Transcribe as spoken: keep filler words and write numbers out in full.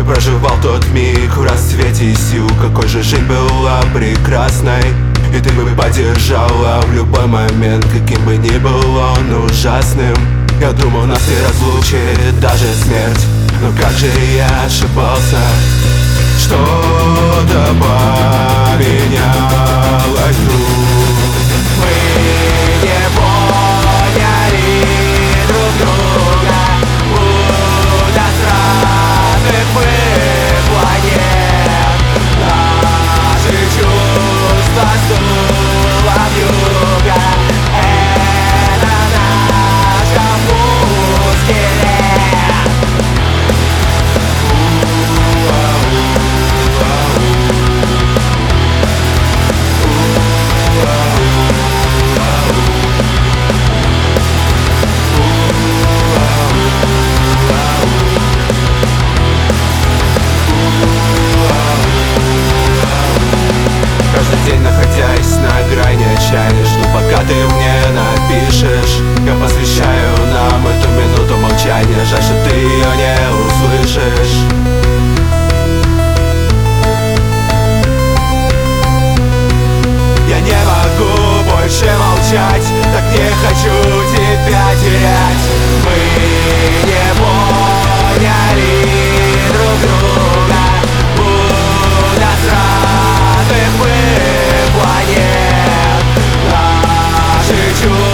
проживал тот миг в расцвете сил. Какой же жизнь была прекрасной, и ты бы поддержала в любой момент, каким бы ни был он ужасным. Я думал, нас не разлучит даже смерть, но как же я ошибался. Что-то поменялось вдруг. Мы не поняли друг друга, будто с разных мы планет. Наши чувства сдуло вьюга. Это наша пустель. Каждый день, находясь на грани отчаяния, жду, пока ты мне напишешь. Я посвящаю нам эту минуту молчания. Жаль, что ты ее не услышишь. Я не могу больше молчать, так не хочу тебя терять. Мы не поняли друг друга, будто с разных мы планет. Наши чувства